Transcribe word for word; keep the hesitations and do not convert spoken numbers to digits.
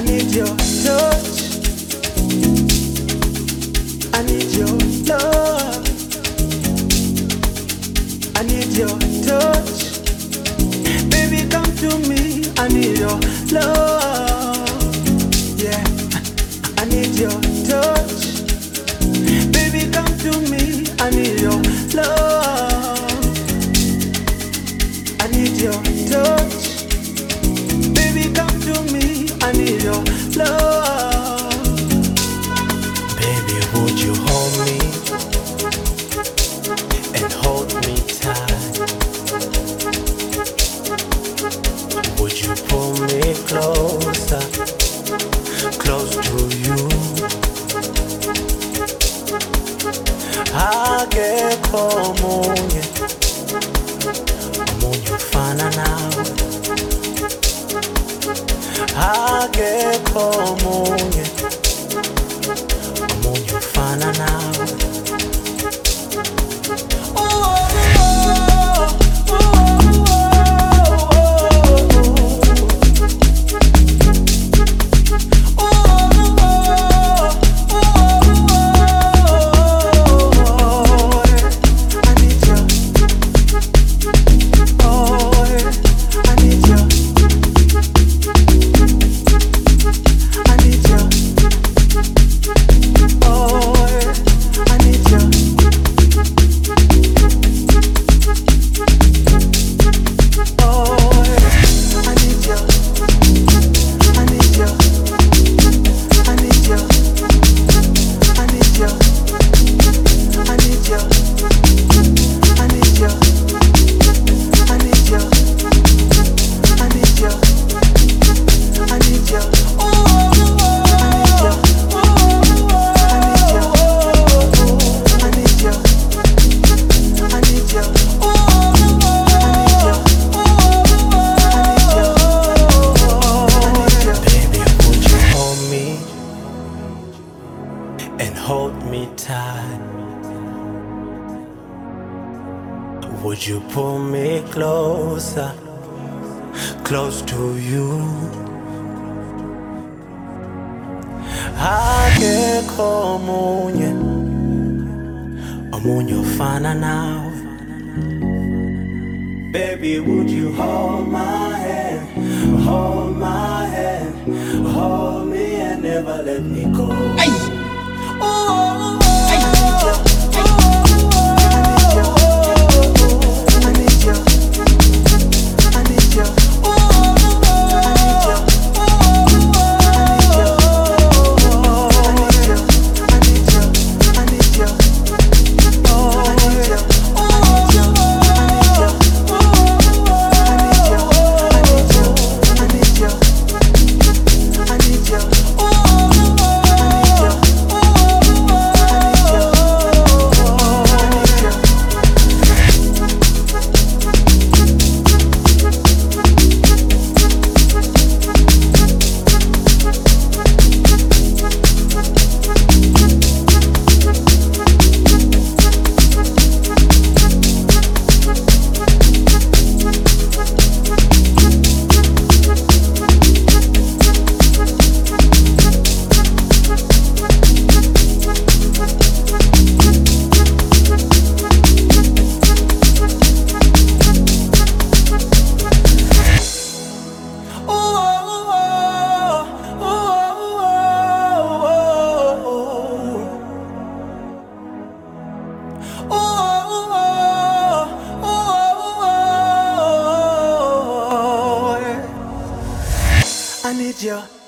need your touch. I need your love. I need your touch. Baby, come to me. I need your love. Yeah. I need your touch. Baby, come to me. I need your love. I need your touch. Baby, come to me. I need your love. Baby, would you hold me and hold me tight? Would you pull me closer, close to you? Akekho omunye, omunye ufana nawe. Akekho omunye, omunye ufana nawe. And hold me tight. Would you pull me closer, close to you? Akekho omunye, omunye ufana nawe. Baby, would you hold my hand, hold my hand, hold me and never let me go? Hey. I need your